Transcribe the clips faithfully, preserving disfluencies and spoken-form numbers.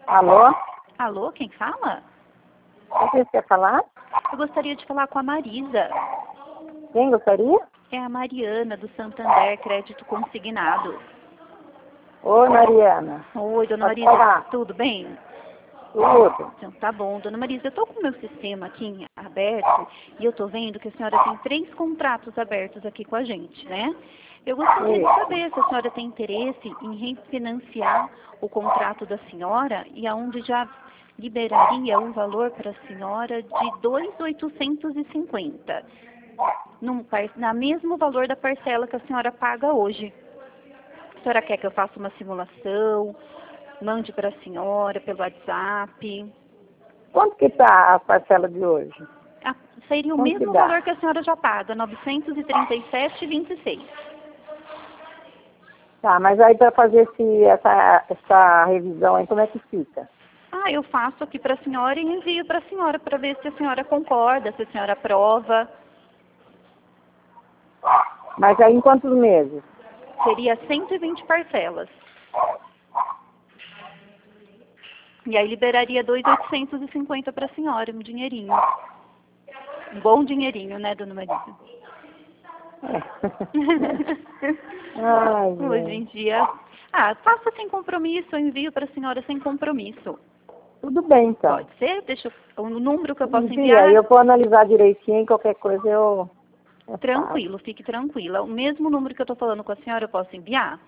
Alô? Alô, quem fala? O que você quer falar? Eu gostaria de falar com a Marisa. Quem gostaria? É a Mariana, do Santander Crédito Consignado. Oi, Mariana. Oi, dona Pode Marisa, falar. tudo bem? Tudo. Então, tá bom. Dona Marisa, eu tô com o meu sistema aqui em- aberto e eu tô vendo que a senhora tem três contratos abertos aqui com a gente, né? Eu gostaria de Isso. saber se a senhora tem interesse em refinanciar o contrato da senhora e aonde já liberaria um valor para a senhora de dois mil oitocentos e cinquenta, num, par- na mesmo valor da parcela que a senhora paga hoje. A senhora quer que eu faça uma simulação, mande para a senhora pelo WhatsApp? Quanto que tá a parcela de hoje? Ah, seria o Quanto que mesmo dá? valor que a senhora já paga, novecentos e trinta e sete e vinte e seis. Tá, mas aí para fazer esse, essa, essa revisão aí, como é que fica? Ah, eu faço aqui para a senhora e envio para a senhora para ver se a senhora concorda, se a senhora aprova. Mas aí em quantos meses? Seria cento e vinte parcelas. E aí liberaria dois mil oitocentos e cinquenta para a senhora, um dinheirinho. Um bom dinheirinho, né, dona Marisa? Ai, Hoje em gente. dia. Ah, faça sem compromisso, eu envio para a senhora sem compromisso. Tudo bem, então. Pode ser? Deixa eu, o número que eu posso Envia, aí enviar. eu vou analisar direitinho, qualquer coisa eu, eu falo. Tranquilo, fique tranquila. O mesmo número que eu estou falando com a senhora, eu posso enviar?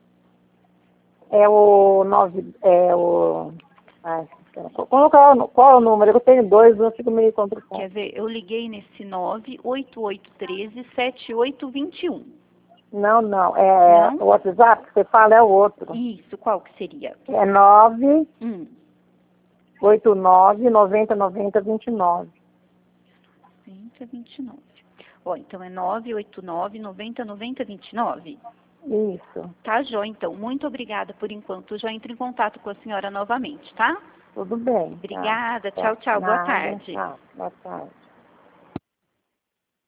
É o nove, é o... Ai, qual, qual, é o- qual é o número? Eu tenho dois, eu fico meio complicado. Quer ver? Eu liguei nesse nove oito oito um três sete oito dois um. Não, não, é Não? o WhatsApp que você fala é o outro. Isso, qual que seria? É nove Hum. oito nove noventa noventa vinte e nove. noventa, vinte e nove. Ó, então é nove oito nove noventa noventa vinte e nove. Isso, Tá, Jó, então. Muito obrigada por enquanto. Já entro em contato com a senhora novamente, tá? tudo bem. Tá, Obrigada. tá. Tchau, tchau. Boa Nada, tarde. tá, boa tarde.